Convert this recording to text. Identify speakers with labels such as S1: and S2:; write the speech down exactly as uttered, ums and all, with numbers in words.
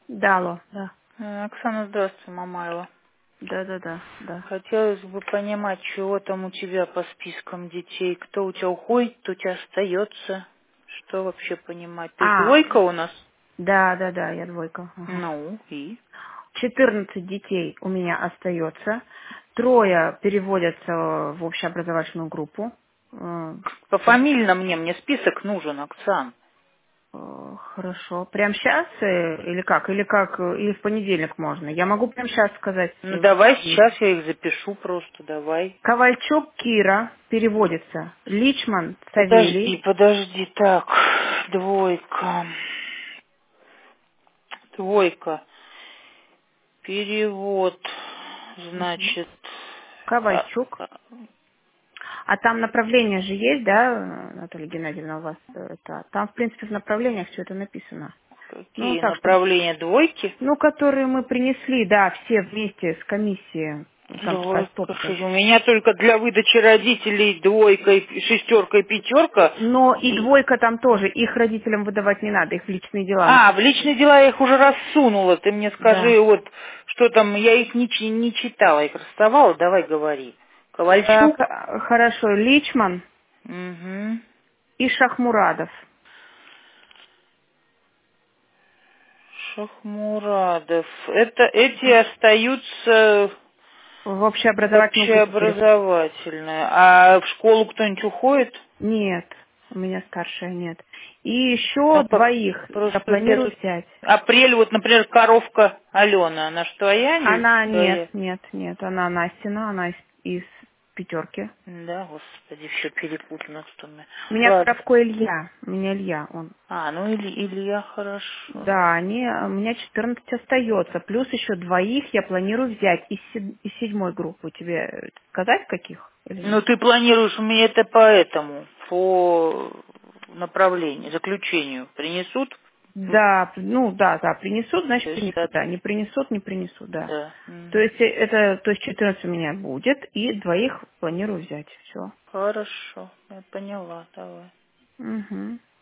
S1: Да, алло, да.
S2: Э, Оксана, здравствуй, Мамаева.
S1: Да, да, да, да.
S2: Хотелось бы понимать, чего там у тебя по спискам детей, кто у тебя уходит, кто у тебя остается, что вообще понимать. То есть
S1: А,
S2: двойка у нас?
S1: да, да, да, я двойка. Ага.
S2: Ну, и?
S1: четырнадцать детей у меня остается. Трое переводятся в общеобразовательную группу. Э,
S2: По фамильно мне, мне список нужен, Оксан.
S1: э, Хорошо. Прямо сейчас или как? Или как? э, Или в понедельник можно? Я могу прямо сейчас сказать.
S2: Ну,
S1: э,
S2: давай
S1: фамилии.
S2: сейчас я их запишу просто, давай.
S1: Ковальчук Кира переводится. Личман
S2: Подожди,
S1: Савелий.
S2: подожди, так, двойка, двойка, перевод,
S1: Мгм.
S2: значит, а,
S1: Ковальчук.
S2: а,
S1: А там направление же есть, да, Наталья Геннадьевна, у вас э, это? Там, в принципе, в направлениях все это написано. Ну,
S2: какие
S1: так, чтобы...
S2: направления двойки?
S1: Ну, которые мы принесли, да, все вместе с комиссией. Там такая
S2: Двойка,
S1: стопка.
S2: шесть. У меня только для выдачи родителей двойка, и шестерка и пятерка.
S1: Но и
S2: И...
S1: двойка там тоже. Их родителям выдавать не надо, их в личные дела
S2: А, в
S1: написано.
S2: личные дела я их уже рассунула. Ты мне
S1: Да.
S2: скажи, вот, что там, я их не, чи- не читала, их расставала, давай говори.
S1: Так,
S2: Ковальчук.
S1: а, хорошо, Личман
S2: Угу.
S1: и Шахмурадов.
S2: Шахмурадов. Это, эти остаются
S1: В
S2: в
S1: общеобразовательную группу переходят.
S2: общеобразовательное. А в школу кто-нибудь уходит?
S1: Нет, у меня старшая нет. И
S2: Ну,
S1: еще
S2: по-
S1: двоих я
S2: просто я
S1: планирую
S2: тут...
S1: взять.
S2: Апрель, вот, например, коровка Алена, она ж твоя или
S1: Она нет,
S2: твоя?
S1: нет, нет, она Настина, она из, из пятерки.
S2: Да, господи, все перепутано что мне.
S1: У меня
S2: Ладно.
S1: Коровко Илья, у меня Илья, он.
S2: А, ну или Илья, хорошо.
S1: Да, они, у меня четырнадцать остается, плюс еще двоих я планирую взять из, седь- из седьмой группы. Тебе сказать каких или
S2: Ну,
S1: нет?
S2: ты планируешь, у меня это по этому, по направлению, заключению принесут? М,
S1: Да, ну да, да, принесут,
S2: То
S1: значит
S2: есть,
S1: принесут,
S2: да,
S1: да, не принесут, не принесут, да.
S2: да.
S1: То
S2: Мгм.
S1: есть э, это, то есть четырнадцать у меня будет, и двоих планирую взять, все.
S2: Хорошо, я поняла, давай.
S1: Угу.